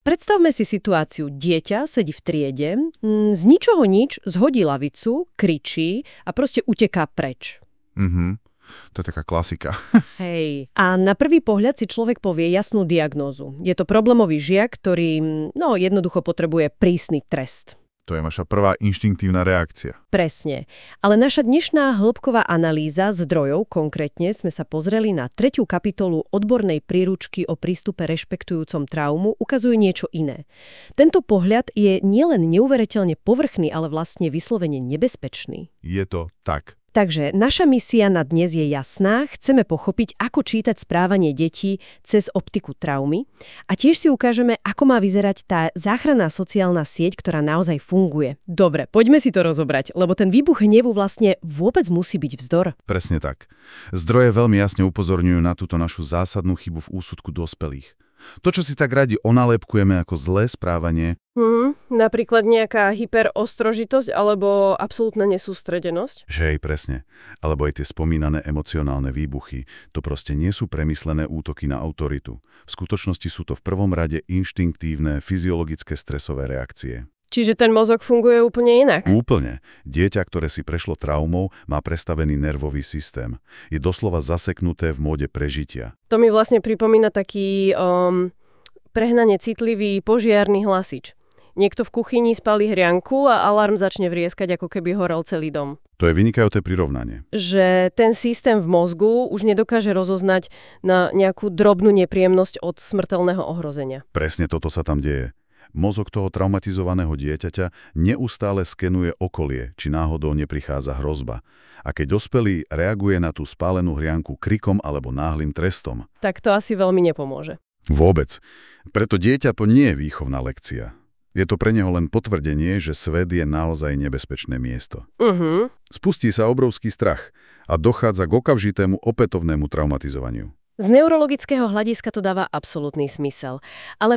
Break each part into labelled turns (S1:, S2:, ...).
S1: Predstavme si situáciu. Dieťa sedí v triede, z ničoho nič zhodí lavicu, kričí a proste uteká preč.
S2: To je taká klasika.
S1: Hej. A na prvý pohľad si človek povie jasnú diagnózu. Je to problémový žiak, ktorý jednoducho potrebuje prísny trest.
S2: To je naša prvá inštinktívna reakcia.
S1: Presne. Ale naša dnešná hĺbková analýza zdrojov, konkrétne sme sa pozreli na 3. kapitolu odbornej príručky o prístupe rešpektujúcom traumu, ukazuje niečo iné. Tento pohľad je nielen neuveriteľne povrchný, ale vlastne vyslovene nebezpečný.
S2: Je to tak.
S1: Takže naša misia na dnes je jasná. Chceme pochopiť, ako čítať správanie detí cez optiku traumy a tiež si ukážeme, ako má vyzerať tá záchranná sociálna sieť, ktorá naozaj funguje. Dobre, poďme si to rozobrať, lebo ten výbuch hnevu vlastne vôbec musí byť vzdor.
S2: Presne tak. Zdroje veľmi jasne upozorňujú na túto našu zásadnú chybu v úsudku dospelých. To, čo si tak radi onalepkujeme ako zlé správanie.
S1: Napríklad nejaká hyperostrožitosť alebo absolútna nesústredenosť.
S2: Že presne. Alebo aj tie spomínané emocionálne výbuchy. To proste nie sú premyslené útoky na autoritu. V skutočnosti sú to v prvom rade inštinktívne, fyziologické stresové reakcie.
S1: Čiže ten mozog funguje úplne inak?
S2: Úplne. Dieťa, ktoré si prešlo traumou, má prestavený nervový systém. Je doslova zaseknuté v móde prežitia.
S1: To mi vlastne pripomína taký prehnane citlivý požiarny hlasič. Niekto v kuchyni spálí hrianku a alarm začne vrieskať, ako keby horel celý dom.
S2: To je vynikajúce prirovnanie.
S1: Že ten systém v mozgu už nedokáže rozoznať na nejakú drobnú nepríjemnosť od smrteľného ohrozenia.
S2: Presne toto sa tam deje. Mozog toho traumatizovaného dieťaťa neustále skenuje okolie, či náhodou neprichádza hrozba. A keď dospelý reaguje na tú spálenú hrianku krikom alebo náhlym trestom,
S1: tak to asi veľmi nepomôže.
S2: Vôbec. Preto dieťa to nie je výchovná lekcia. Je to pre neho len potvrdenie, že svet je naozaj nebezpečné miesto. Spustí sa obrovský strach a dochádza k okamžitému opätovnému traumatizovaniu.
S1: Z neurologického hľadiska to dáva absolútny smysel. Ale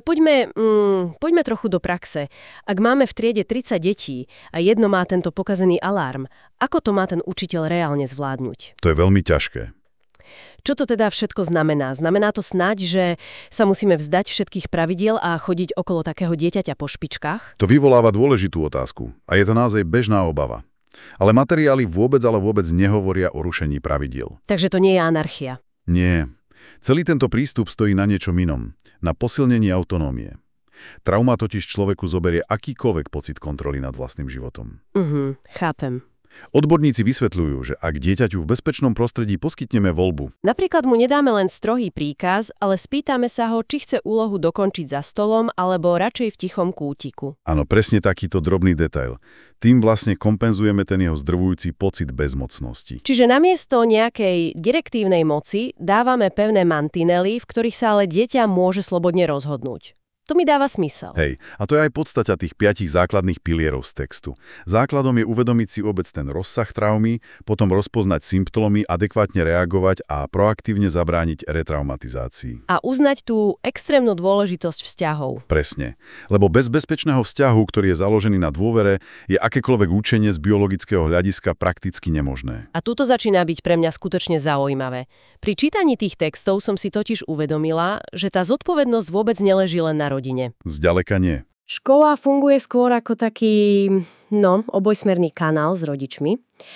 S1: poďme trochu do praxe. Ak máme v triede 30 detí a jedno má tento pokazený alarm, ako to má ten učiteľ reálne zvládnuť?
S2: To je veľmi ťažké.
S1: Čo to teda všetko znamená? Znamená to snáď, že sa musíme vzdať všetkých pravidiel a chodiť okolo takého dieťaťa po špičkách?
S2: To vyvoláva dôležitú otázku a je to naozaj bežná obava. Ale materiály vôbec nehovoria o rušení pravidiel.
S1: Takže to nie je anarchia?
S2: Nie. Celý tento prístup stojí na niečom inom, na posilnení autonómie. Trauma totiž človeku zoberie akýkoľvek pocit kontroly nad vlastným životom.
S1: Chápem.
S2: Odborníci vysvetľujú, že ak dieťaťu v bezpečnom prostredí poskytneme voľbu,
S1: napríklad mu nedáme len strohý príkaz, ale spýtame sa ho, či chce úlohu dokončiť za stolom alebo radšej v tichom kútiku.
S2: Áno, presne takýto drobný detail. Tým vlastne kompenzujeme ten jeho zdrvujúci pocit bezmocnosti.
S1: Čiže namiesto nejakej direktívnej moci dávame pevné mantinely, v ktorých sa ale dieťa môže slobodne rozhodnúť. To mi dáva smysel.
S2: Hej, a to je aj podstata tých 5 základných pilierov z textu. Základom je uvedomiť si vôbec ten rozsah traumy, potom rozpoznať symptómy, adekvátne reagovať a proaktívne zabrániť retraumatizácii.
S1: A uznať tú extrémnu dôležitosť vzťahov.
S2: Presne. Lebo bez bezpečného vzťahu, ktorý je založený na dôvere, je akékoľvek učenie z biologického hľadiska prakticky nemožné.
S1: A tuto začína byť pre mňa skutočne zaujímavé. Pri čítaní tých textov som si totiž uvedomila, že tá zodpovednosť vôbec neleží len na rodine.
S2: Zďaleka nie.
S1: Škola funguje skôr ako taký, obojsmerný kanál s rodičmi,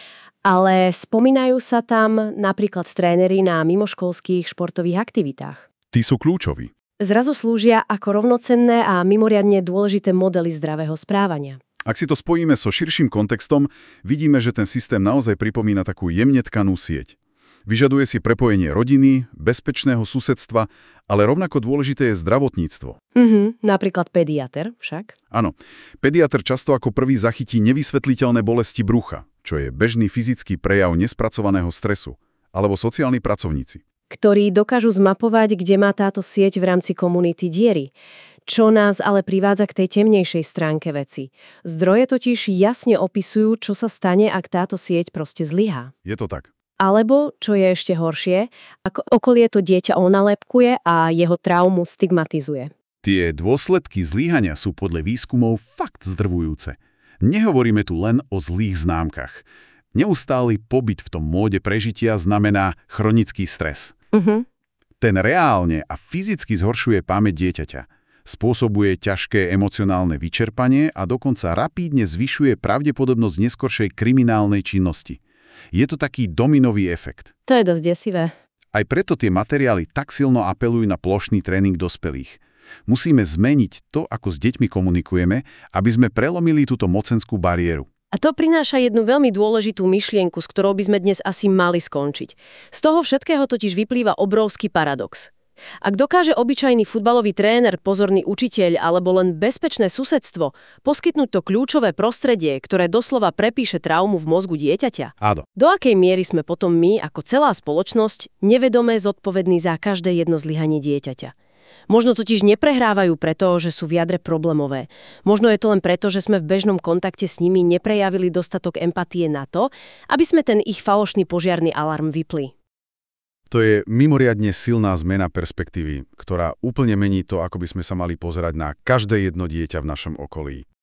S1: ale spomínajú sa tam napríklad tréneri na mimoškolských športových aktivitách.
S2: Tí sú kľúčoví.
S1: Zrazu slúžia ako rovnocenné a mimoriadne dôležité modely zdravého správania.
S2: Ak si to spojíme so širším kontextom, vidíme, že ten systém naozaj pripomína takú jemne tkanú sieť. Vyžaduje si prepojenie rodiny, bezpečného susedstva, ale rovnako dôležité je zdravotníctvo.
S1: Napríklad pediater však.
S2: Áno, pediater často ako prvý zachytí nevysvetliteľné bolesti brucha, čo je bežný fyzický prejav nespracovaného stresu, alebo sociálni pracovníci,
S1: ktorí dokážu zmapovať, kde má táto sieť v rámci komunity diery. Čo nás ale privádza k tej temnejšej stránke veci. Zdroje totiž jasne opisujú, čo sa stane, ak táto sieť proste zlyhá.
S2: Je to tak.
S1: Alebo, čo je ešte horšie, ako okolie to dieťa onalepkuje a jeho traumu stigmatizuje.
S2: Tie dôsledky zlyhania sú podľa výskumov fakt zdrvujúce. Nehovoríme tu len o zlých známkach. Neustály pobyt v tom móde prežitia znamená chronický stres. Ten reálne a fyzicky zhoršuje pamäť dieťaťa. spôsobuje ťažké emocionálne vyčerpanie a dokonca rapídne zvyšuje pravdepodobnosť neskoršej kriminálnej činnosti. Je to taký dominový efekt.
S1: To je dosť desivé.
S2: Aj preto tie materiály tak silno apelujú na plošný tréning dospelých. Musíme zmeniť to, ako s deťmi komunikujeme, aby sme prelomili túto mocenskú bariéru.
S1: A to prináša jednu veľmi dôležitú myšlienku, s ktorou by sme dnes asi mali skončiť. Z toho všetkého totiž vyplýva obrovský paradox. Ak dokáže obyčajný futbalový tréner, pozorný učiteľ alebo len bezpečné susedstvo poskytnúť to kľúčové prostredie, ktoré doslova prepíše traumu v mozgu dieťaťa, do akej miery sme potom my, ako celá spoločnosť, nevedomé zodpovední za každé jedno zlyhanie dieťaťa? Možno totiž neprehrávajú preto, že sú v jadre problémové. Možno je to len preto, že sme v bežnom kontakte s nimi neprejavili dostatok empatie na to, aby sme ten ich falošný požiarny alarm vypli.
S2: To je mimoriadne silná zmena perspektívy, ktorá úplne mení to, ako by sme sa mali pozerať na každé jedno dieťa v našom okolí.